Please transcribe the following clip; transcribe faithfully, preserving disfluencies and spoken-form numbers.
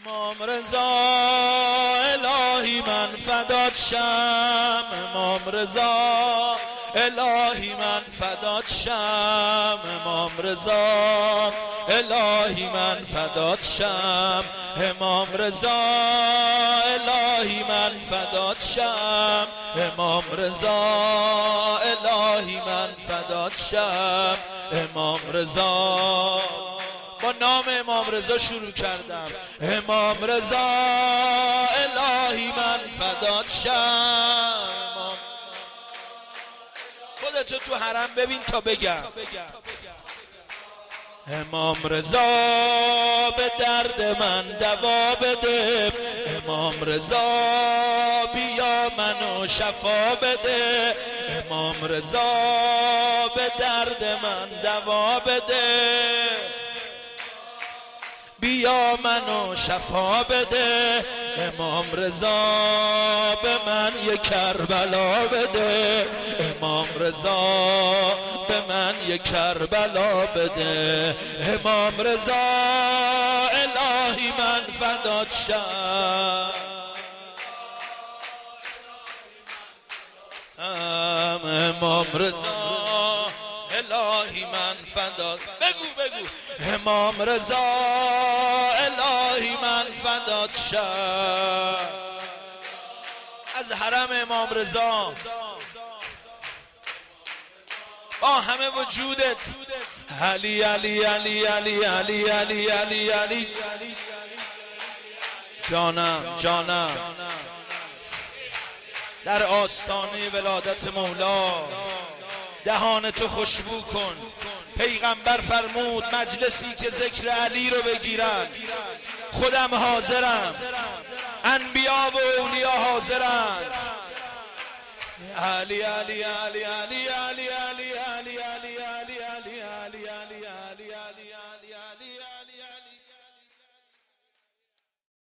امام رضا الهی من فدات شم، امام رضا الهی من فدات شم، امام رضا الهی من فدات شم، امام رضا الهی من فدات شم، امام رضا الهی من فدات شم، امام رضا. با نام امام رضا شروع کردم. امام رضا الهی من فدات شم. خودتو تو حرم ببین تا بگم. امام رضا به درد من دوا بده، امام رضا بیا منو شفا بده، امام رضا به درد من دوا بده، بیا منو شفا بده، امام رضا به من یه کربلا بده، امام رضا به من یه کربلا بده، امام رضا الهی من فدات شم، امام رضا الهی من فدات. بگو بگو امام رضا الهی من فدات شم. از حرم امام رضا با همه وجودت علی علی علی علی علی علی علی علی جانم جانم در آستانه ولادت مولا دهان تو خوشبو کن. پیغمبر فرمود مجلسی که ذکر علی رو بگیرن، خودم حاضرم، انبیا و اولیا حاضرن. علی علی علی علی علی علی علی علی علی علی علی علی علی علی علی علی